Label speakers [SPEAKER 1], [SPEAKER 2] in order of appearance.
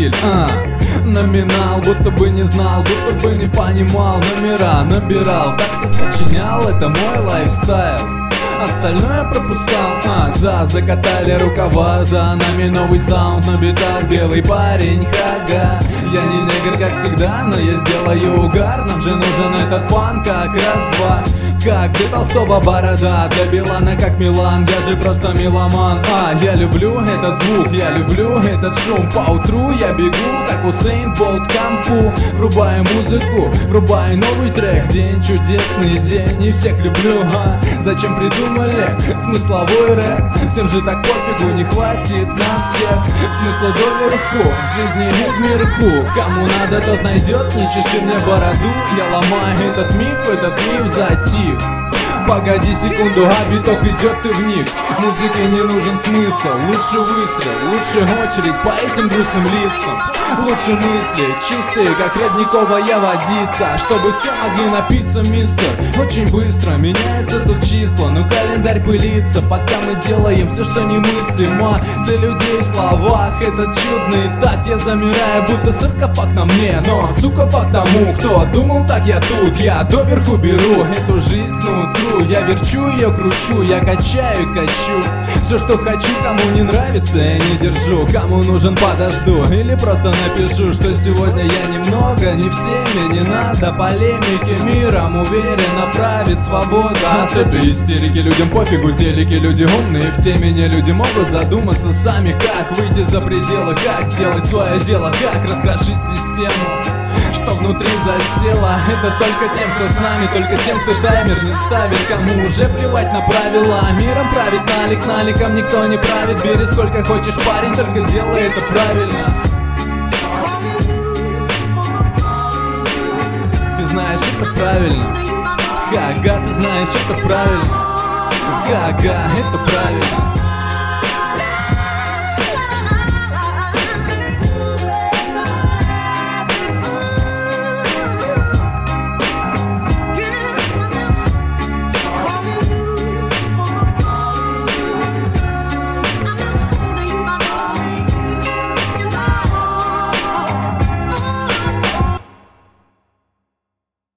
[SPEAKER 1] стиль, номинал, будто бы не знал, будто бы не понимал. Номера набирал, так ты сочинял, это мой лайфстайл. Остальное пропускал, закатали рукава, за нами новый саунд на битах, белый парень, хага. Я не негр, как всегда, но я сделаю угар. Нам же нужен этот фан, как раз-два. Как для Толстого борода, для Билана как Милан. Я же просто меломан, я люблю этот звук, я люблю этот шум. Поутру я бегу, как Усейн Болт к компу. Врубаю музыку, врубаю новый трек. День чудесный день, и всех люблю, Зачем придумали смысловой рэп? Всем же так пофигу, не хватит нам всех смысла доверху, в жизни и в мирку. Кому надо, тот найдет, не чеши мне бороду. Я ломаю этот миф затих. Погоди секунду, биток идет, ты вник. Музыке не нужен смысл, лучше выстрел, лучше очередь по этим грустным лицам. Лучше мысли, чистые, как родниковая водица, чтобы все могли напиться, мистер. Очень быстро меняются тут числа, но календарь пылится, пока мы делаем все, что немыслимо. Для людей в словах этот чудный так. Я замираю, будто саркофаг на мне, но сука факт тому, кто думал так, я тут. Я доверху беру эту жизнь к нутру. Я верчу ее, кручу, я качаю и качу. Все, что хочу, кому не нравится, я не держу. Кому нужен, подожду, или просто напишу, что сегодня я немного не в теме. Не надо полемики, миром уверенно правит свобода. От этой истерики людям пофигу, телеки люди умные, в теме не люди могут задуматься сами, как выйти за пределы, как сделать свое дело, как раскрошить систему, что внутри засело. Это только тем, кто с нами, только тем, кто таймер не ставит. Кому уже плевать на правила, миром правит налик, наликом никто не правит. Бери сколько хочешь, парень, только делай это правильно. Ты знаешь, это правильно. Хага, ты знаешь, это правильно. Хага, это правильно.